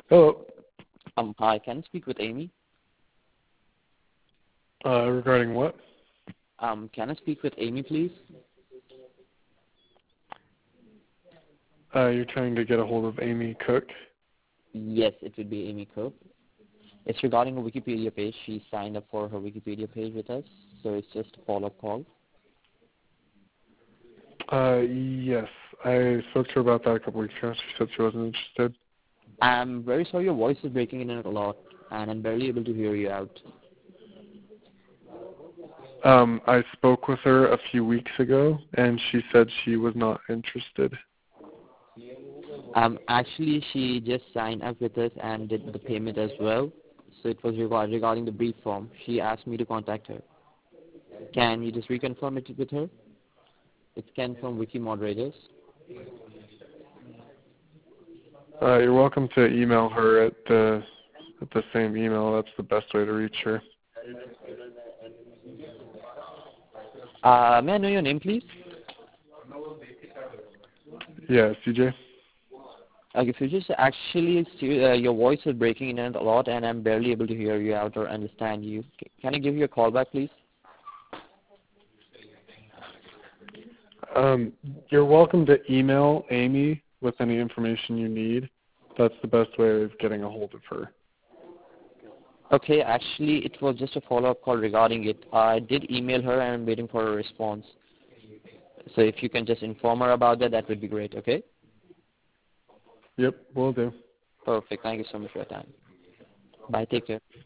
Hello. Hi, can I speak with Amy? Regarding what? Can I speak with Amy, please? You're trying to get a hold of Amy Cook. Yes, it would be Amy Cope. It's regarding a Wikipedia page. She signed up for her Wikipedia page with us, so it's just a follow-up call. Yes. I spoke to her about that a couple weeks ago. She said she wasn't interested. I'm very sorry, your voice is breaking in and out a lot, and I'm barely able to hear you out. I spoke with her a few weeks ago, and she said she was not interested. Actually, she just signed up with us and did the payment as well, so it was regarding the brief form. She asked me to contact her. Can you just reconfirm it with her? It's Ken from Wiki Moderators. You're welcome to email her at the same email. That's the best way to reach her. May I know your name, please? Yeah, CJ. Okay, so just actually, your voice is breaking in and a lot, and I'm barely able to hear you out or understand you. Can I give you a call back, please? You're welcome to email Amy with any information you need. That's the best way of getting a hold of her. Okay, actually, it was just a follow-up call regarding it. I did email her, and I'm waiting for a response. So if you can just inform her about that, that would be great, okay? Yep, will do. Perfect. Thank you so much for your time. Bye. Take care.